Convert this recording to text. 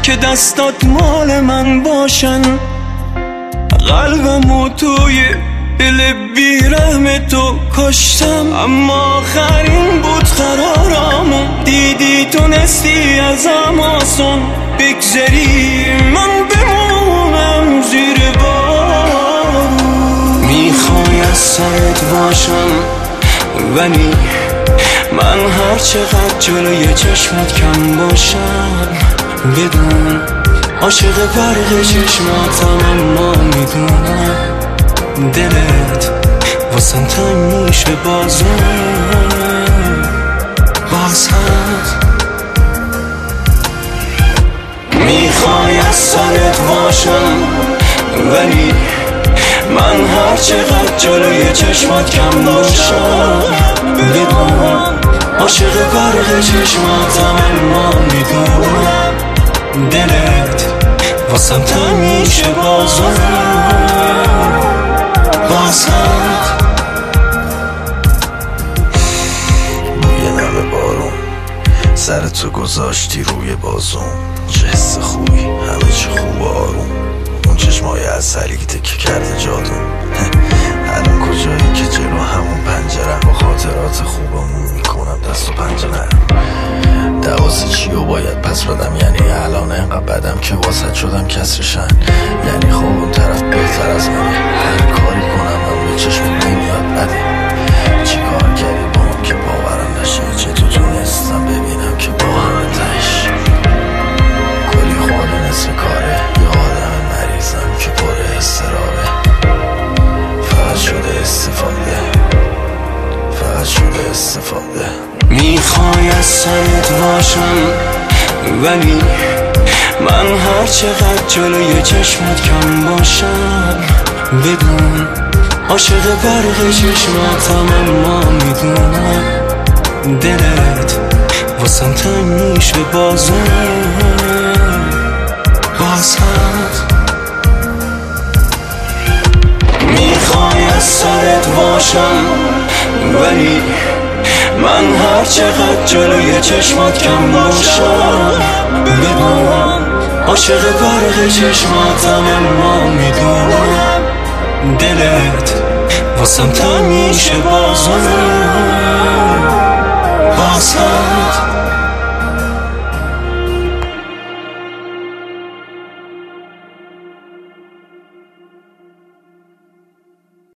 که دستات مال من باشن. قلبمو توی دل بیرحم تو کشتم، اما آخرین بود قرارمو دیدی تونستی ازم آسون بگذری، من بمونم زیر بارون. میخوای از سرت باشم ولی من هر چقدر جلوی چشمت کم باشم، بدون عاشق برق چشماتم، اما میدونم دلت واسم تنگ میشه باز هم. میخوای از سرت باشم ولی من هر چقدر جلوی چشمات کم باشم، بدون عاشق برق چشماتم، اما میدونم دلت واسم تنگ میشه باز هم. یه نمه بارون سر تو گذاشتی روی بازون، چه حس خوبی، همه چه خوب آروم. اون چشمای عسلی که تکه کرده جادون. الان کجایی که جلو همون پنجرم، با خاطرات خوبمون میکنم دست و پنجه نرم. دواسه چیو باید پس بدم، یعنی الان انقدر بدم که واسط شدم کسرشن. یعنی خب اون طرف بهتر از منه، هر کاری کنم من به چشمت نمیاد بده. چی کار کردی با هم که باورم نشه، چه تو تونستم ببینم که با همه تش کلی خاله نصف کاره. یه آدم مریضم که پر استرابه، فقط شده استفاده. میخوای از سرت باشم ولی من هر چقدر جلوی چشمت کم باشم، بدون عاشق برق چشماتم، اما میدونم دلت واسم تنگ میشه باز هم. میخوای از سرت باشم ولی من هر چقدر جلوی چشمات کم باشم، بدون عاشق برق چشماتم، اما میدونم دلت واسم تنگ میشه باز هم.